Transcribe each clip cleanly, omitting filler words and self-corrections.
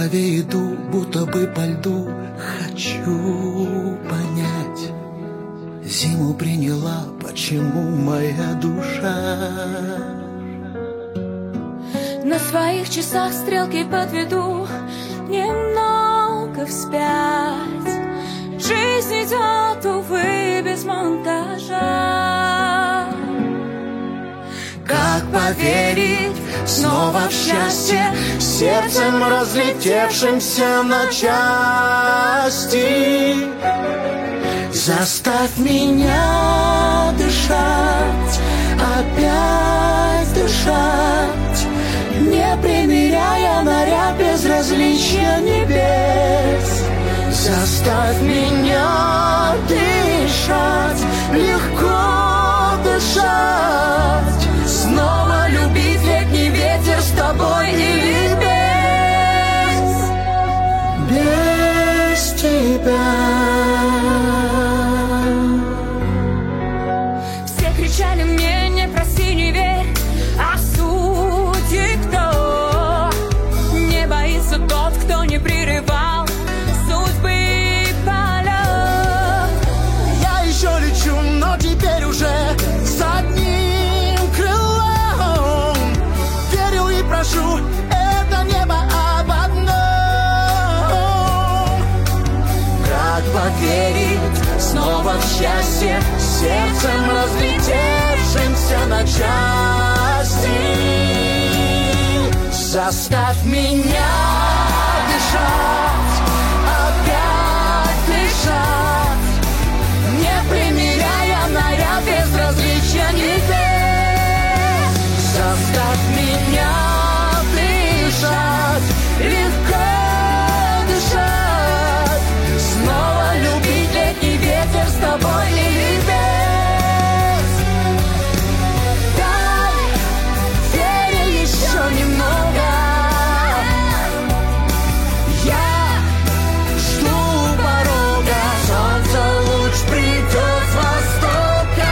голове иду, будто бы по льду. Хочу понять, зиму приняла, почему моя душа. На своих часах стрелки подведу немного вспять. Жизнь идет, увы, без монтажа. Как поверить снова в счастье, сердцем разлетевшимся на части? Заставь меня дышать, опять дышать, не примеряя наряд безразличия небес. Заставь меня дышать, легко дышать, снова любить летний ветер с тобой или без тебя. Все кричали мне: не проси, не верь, а судьи кто? Не боится тот, кто не прерывал судьбы полет. Я еще лечу, но теперь уже с одним крылом. Верю и прошу это небо об одном. Как поверить снова в счастье, сердцем разлетевшимся на части? Заставь меня дышать, опять дышать, не примеряя наряд безразличия небес. Заставь меня дышать, легко дышать, снова любить летний ветер с тобой или без. Дай вере еще немного. Я жду порога, солнце луч придет с востока.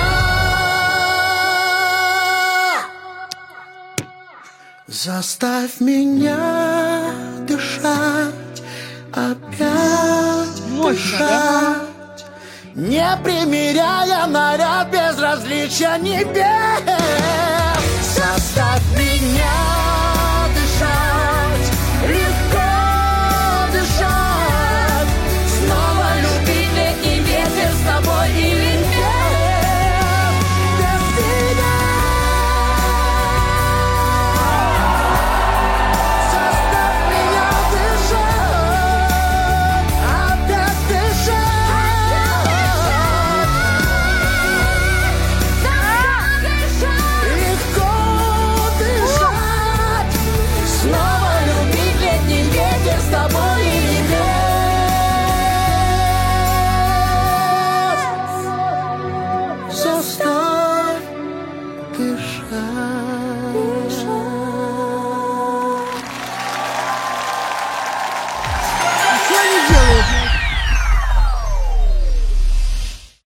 Заставь меня дышать, опять дышать, не примеряя наряд безразличия небес. Заставь меня дышать, легко дышать, снова любить летний ветер с тобой или без тебя. Заставь меня дышать, опять дышать, легко дышать, снова любить летний ветер с тобой или без. Заставь дышать.